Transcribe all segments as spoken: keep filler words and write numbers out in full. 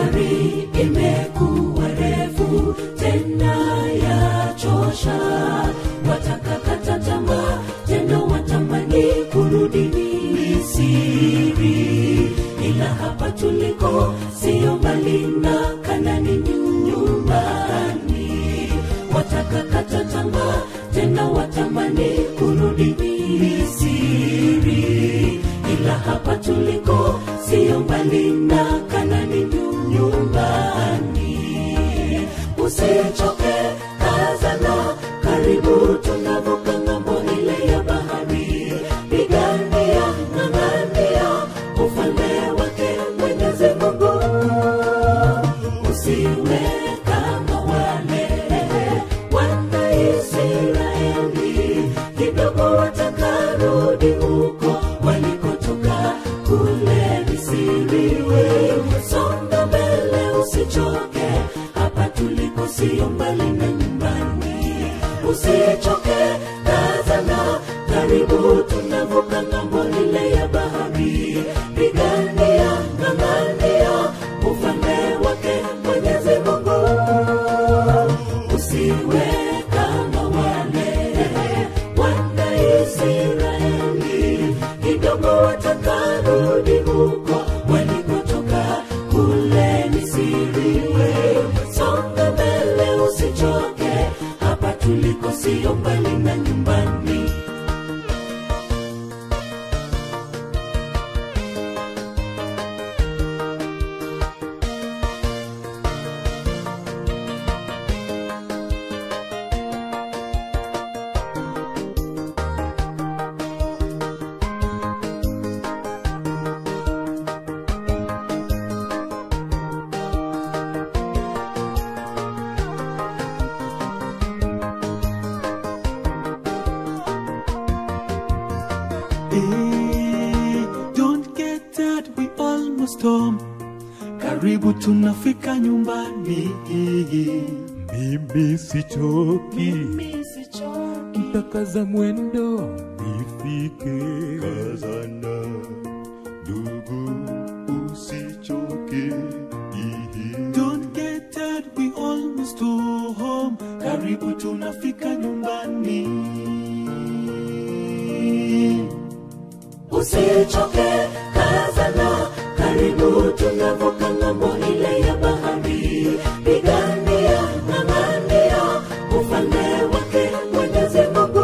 Safari imekuwa refu tena yachosha, watakakata tamaa tena watamani kurudi Misri, ila hapa tuliko sio mbali na Kanaani nyumbani. Watakakata tamaa tena watamani kurudi Misri, ila hapa tuliko sio mbali na Kanaani nyumbani. Usichoke, kazana, karibu tunavuka ng'ambo ile ya bahari. Pigania, ng'ang'ania ufalme wake Mwenyezi Mungu. Usiwe kama wale wana Israeli, kidogo watakarudi huko walikotoka kule Misri. Songa mbele, usichoke, hapa tuliko sio mbali na nyumbani. Usichoke, kazana, karibu tunavuka ng'ambo ile ya bahari. Pigania, ng'ang'ania ufalme wake Mwenyezi Mungu. Usiwe kama wale wana Israeli, kidogo watakarudi huko walikotoka kule Misri. Songa mbele, usichoke, hapa tuliko sio mbali na nyumbani. Hey, don't get tired, we almost home. Karibu tunafika nyumbani. Mimi sichoki, mtakaza mwendo nifike. Kazana ndugu, usichoke. Don't get tired, we almost home. Karibu tunafika nyumbani. Usichoke, kazana, karibu tunavuka ng'ambo ile ya bahari. Pigania, ng'ang'ania ufalme wake Mwenyezi Mungu.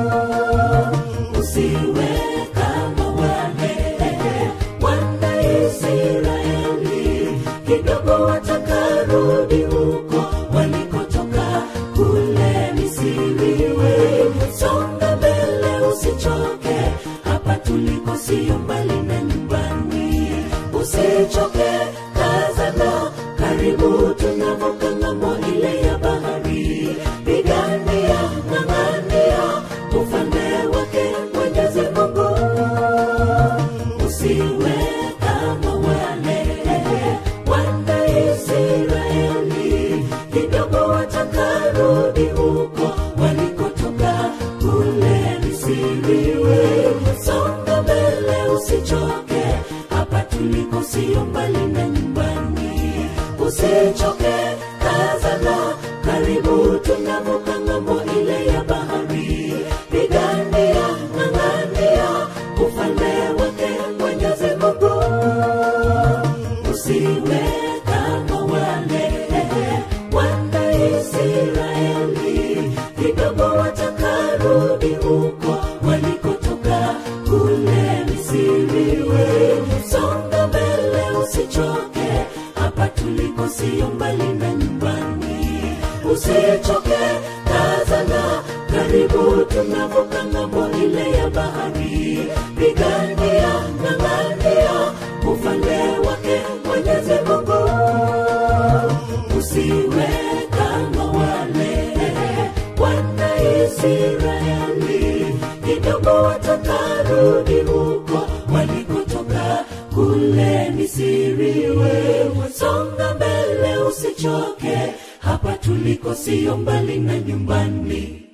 Usiwe kama wale wana Israeli, kidogo watakarudi huko walikotoka kule Misri. Songa mbele, usichoke, hapa tuliko sio mbali na nyumbani. Usichoke, kazana, karibu tunavuka ng'ambo ile ya bahari. Pigania, ng'ang'ania ufalme wake Mwenyezi Mungu. Usiwe kama wale wana Israeli, kidogo watakarudi huko walikotoka kule Misri. Songa mbele, usichoke, hapa tuliko sio mbali na nyumbani. Usichoke, kazana, karibu tunavuka ng'ambo ile ya bahari. Pigania, ng'ang'ania ufalme wake Mwenyezi Mungu. Usiwe kama wale wana Israeli, kidogo watakarudi huko walikotoka kule Misri. Songa mbele, usichoke, hapa tuliko sio mbali na nyumbani. Usichoke, kazana, karibu tunavuka ng'ambo ile ya bahari. Pigania, ng'ang'ania ufalme wake Mwenyezi Mungu. Usiwe kama wale wana Israeli, kidogo watakarudi huko walikotoka kule Misri. Songa mbele, usichoke, hapa tuliko sio mbali na nyumbani.